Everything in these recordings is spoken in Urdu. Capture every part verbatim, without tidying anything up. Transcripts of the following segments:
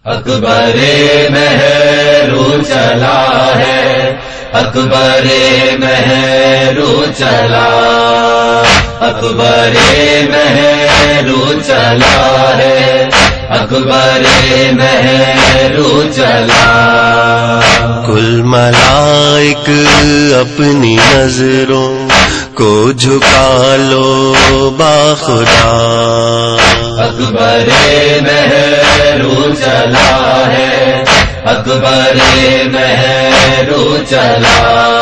اکبر مہرو چلا ہے، اکبر مہرو چلا، اکبر مہرو چلا ہے، اکبر مہرو چلا۔ کل ملائک اپنی نظروں کو جھکا لو باخدا، اکبر مہرو چلا ہے، اکبر مہرو چلا،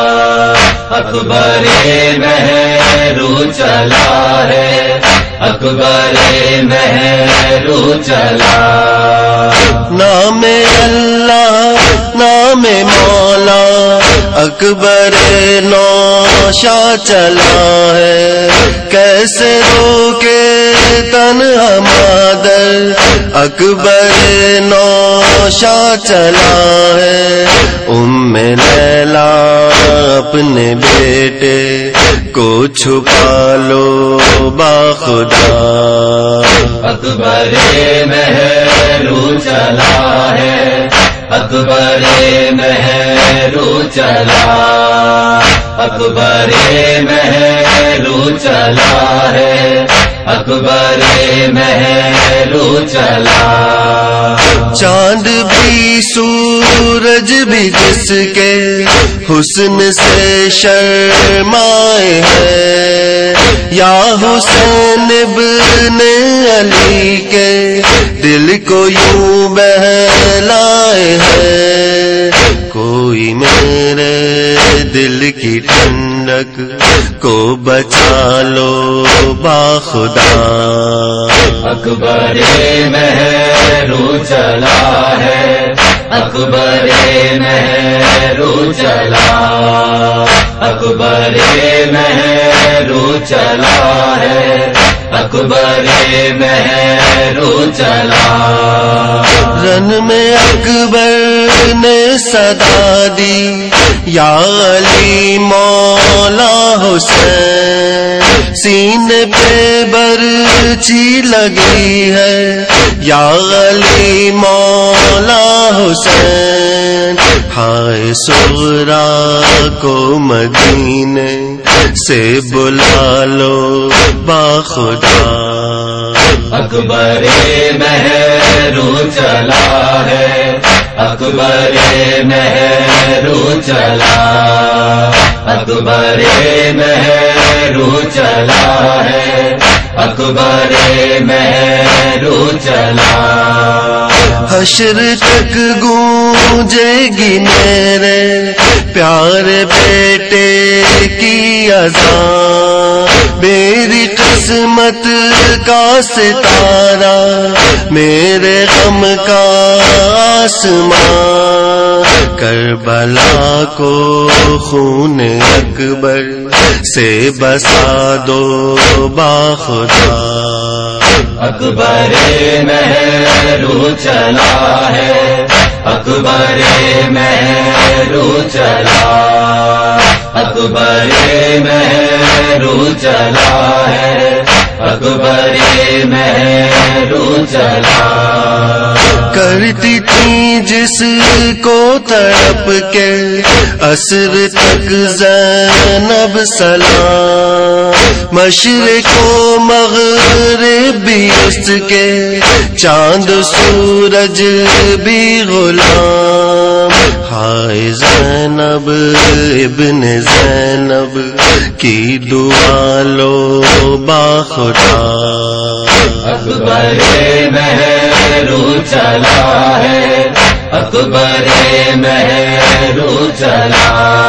اکبر مہرو چلا ہے، اکبر مہرو چلا۔ نام اللہ نام مولا اکبر نوشا چلا ہے، کیسے روکے تنہا مادر اکبر نوشا چلا ہے۔ ام لیلا اپنے بیٹے کو چھپا لو باخدا، اکبر مہرو چلا ہے، اکبر مہرو چلا، اکبر مہرو چلا ہے، اکبر مہرو چلا۔ چاند بھی سورج بھی جس کے حسن سے شرمائے ہے، یا حسین ابن علی کے دل کو یوں بہلائے ہے۔ کوئی میرے دل کی ٹھنڈک کو بچا لو باخدا، اکبر مہرو چلا ہے، اکبر مہرو چلا، اکبر مہرو چلا ہے، اکبر مہرو چلا۔ رن میں اکبر نے صدا دی، یا علی مولا حسین، سینے پہ برچی لگی ہے، یا علی مولا حسین۔ ہائے سغرا کو مدینے سے بلا لو باخدا، اکبر مہرو چلا ہے، اکبر مہرو چلا، اکبر مہرو چلا ہے، اکبر مہرو چلا۔ حشر تک گونجے گی میرے پیارے بیٹے کی اذان، میری قسمت کا ستارہ، میرے غم کا آسمان، کربلا کو خون اکبر سے بسا دو باخدا، اکبر مہرو چلا ہے، اکبر مہرو چلا، اکبر مہرو چلا ہے، اکبر مہرو چلا۔ کرتی تھی جس کو تڑپ کے عصر تک زینب سلام، مشرق و مغرب بھی اس کے، چاند سورج بھی غلام۔ ہائے زینب ابن زینب کی دعا لو باخدا، اکبر مہرو چلا ہے، اکبر مہرو چلا،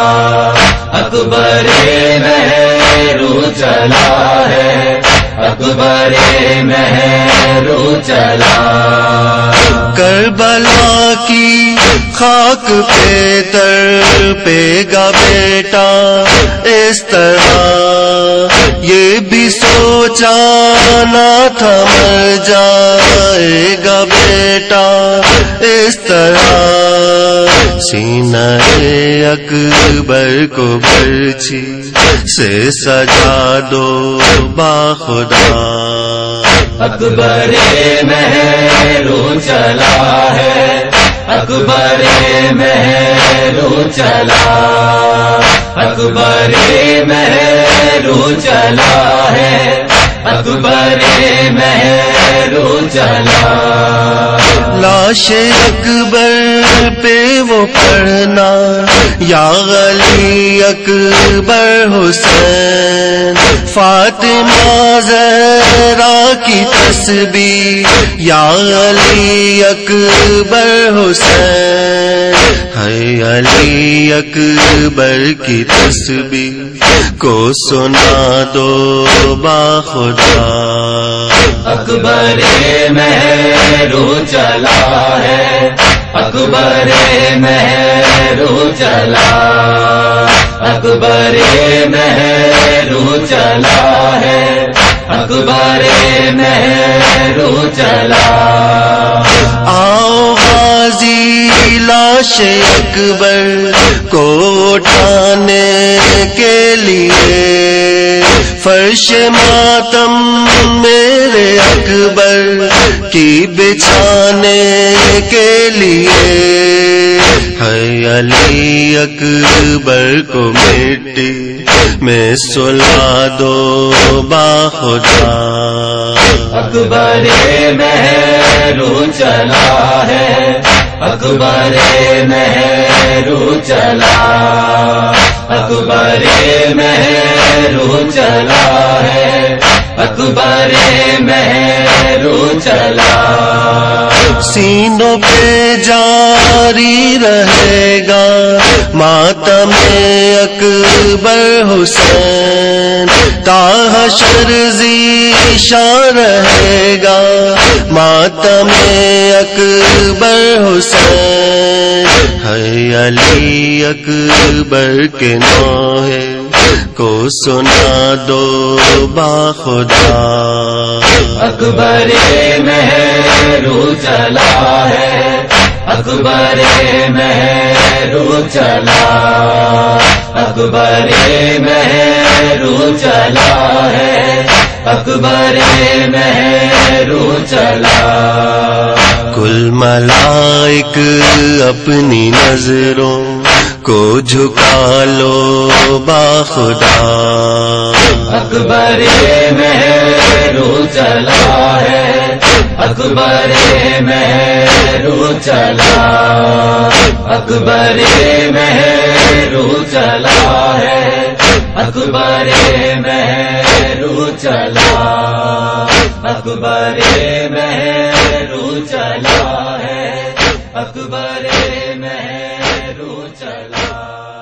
اکبر مہرو چلا ہے، اکبر مہرو چلا۔ کربلا کی خاک پہ تڑپے گا بیٹا اس طرح، یہ بھی سوچا نہ تھا مر جائے گا بیٹا اس طرح، سینہ اکبر کو برچی سے سجا دو باخدا، اکبر مہرو چلا ہے، مہرو چلا اکبر مہرو چلا ہے اکبر مہرو چلا لاش اکبر پہ وہ پڑھنا یا علی اکبر حسین فاطمہ زہرا کی تسبیح یا علی اکبر حسین ہے علی اکبر کی تسبیح کو سنا دو باخدا اکبر مہرو چلا ہے اکبر مہرو چلا اکبر مہرو چلا ہے اکبر مہرو چلا آؤ غازی لاش اکبر کو اٹھانے کے لیے فرش ماتم میرے اکبر کی بچھانے کے لیے ہے علی اکبر کو مٹی میں سلا دو باخدا اکبر مہرو چلا ہے اکبر مہرو چلا اکبر مہرو چلا ہے اکبر مہرو چلا سینوں پہ جاری رہے گا ماتم اکبر حسین تا حشر ذیشان رہے گا ماتم اکبر حسین ہے علی اکبر کے نوحے کو سنا دو باخدا اکبر مہرو چلا ہے اکبر مہرو چلا اکبر مہرو چلا ہے اکبر مہرو چلا کل ملائک اپنی نظروں کو جھکا لو باخدا اکبر مہرو چلا ہے اکبر مہرو چلا اکبر مہرو چلا ہے اکبر مہرو چلا اکبر مہرو چلا ہے اکبر مہرو چلا